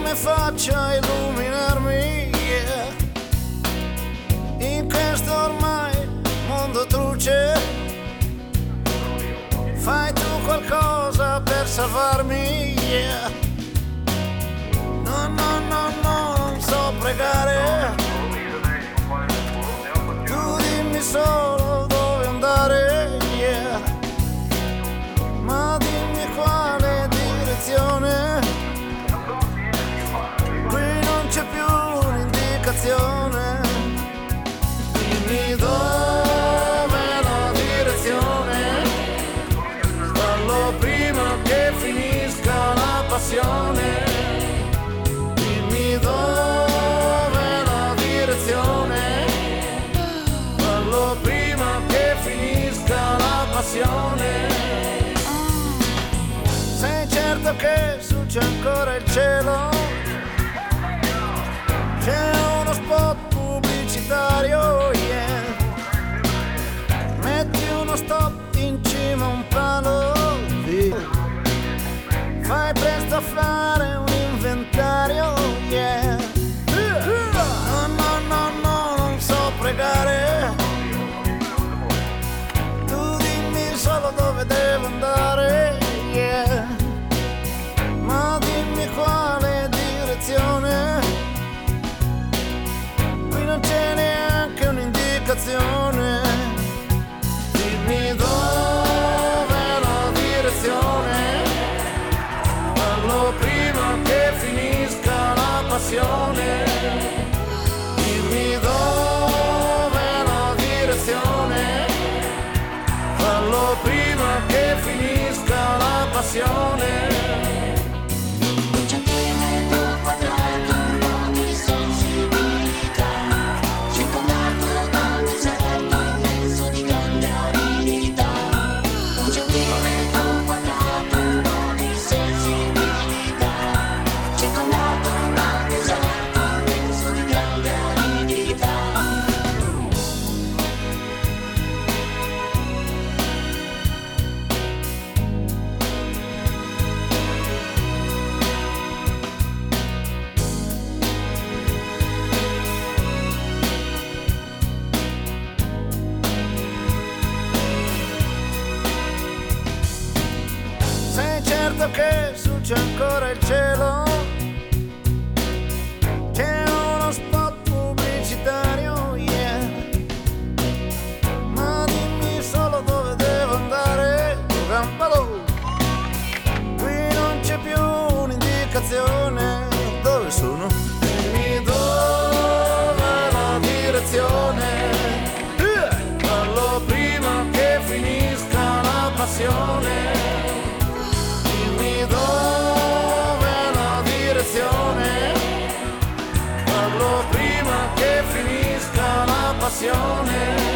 come faccio a illuminarmi, yeah, in questo ormai mondo truce? Fai tu qualcosa per salvarmi, yeah. No, no, no, no, non so pregare. Tu dimmi solo dove andare, yeah, ma dimmi quale direzione. Qui non c'è più un'indicazione. Dimmi dove la direzione. Fallo prima che finisca la passione. Dimmi dove la direzione. Fallo prima che finisca la passione. Sei certo che su c'è ancora il cielo? C'è uno spot pubblicitario, yeah. Metti uno stop in cima a un palo, yeah. Fai presto a fare un inventario, yeah. No, no, no, no, non so pregare. Tu dimmi solo dove devo andare, yeah, ma dimmi quale direzione. Qui non c'è neanche un'indicazione. Dimmi dove la direzione. Fallo prima che finisca la passione. Dimmi dove la direzione. Fallo prima che finisca la passione. Certo che su c'è ancora il cielo. C'è uno spot pubblicitario, yeah, ma dimmi solo dove devo andare. Campalo. Qui non c'è più un'indicazione. Dove sono? Dimmi dove la direzione. Fallo prima che finisca la passione. Dove la direzione. Fallo prima che finisca la passione.